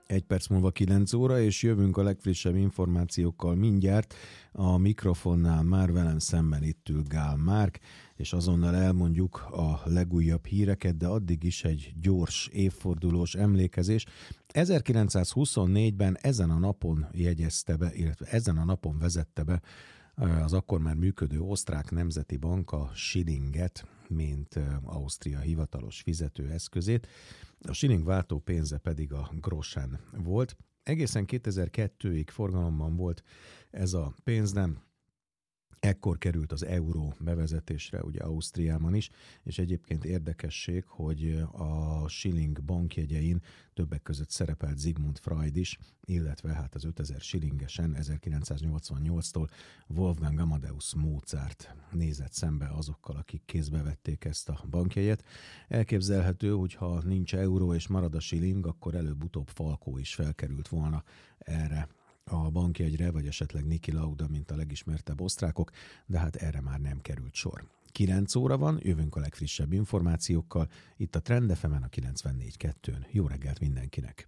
1 perc múlva 9 óra, és jövünk a legfrissebb információkkal mindjárt. A mikrofonnál már velem szemben itt ül Gál Márk, és azonnal elmondjuk a legújabb híreket, de addig is egy gyors évfordulós emlékezés. 1924-ben ezen a napon jegyezte be, illetve ezen a napon vezette be az akkor már működő Osztrák Nemzeti Bank a shillinget, mint Ausztria hivatalos fizetőeszközét. A shilling váltó pénze pedig a groschen volt. Egészen 2002-ig forgalomban volt ez a pénz, nem? Ekkor került az euró bevezetésre, ugye Ausztriában is, és egyébként érdekesség, hogy a shilling bankjegyein többek között szerepelt Sigmund Freud is, illetve hát az 5000 shillingesen 1988-tól Wolfgang Amadeus Mozart nézett szembe azokkal, akik kézbe vették ezt a bankjegyet. Elképzelhető, hogy ha nincs euró és marad a shilling, akkor előbb-utóbb Falkó is felkerült volna erre a bankjegyre, vagy esetleg Niki Lauda, mint a legismertebb osztrákok, de hát erre már nem került sor. 9 óra van, jövünk a legfrissebb információkkal, itt a Trend FM-en a 94.2-n. Jó reggelt mindenkinek!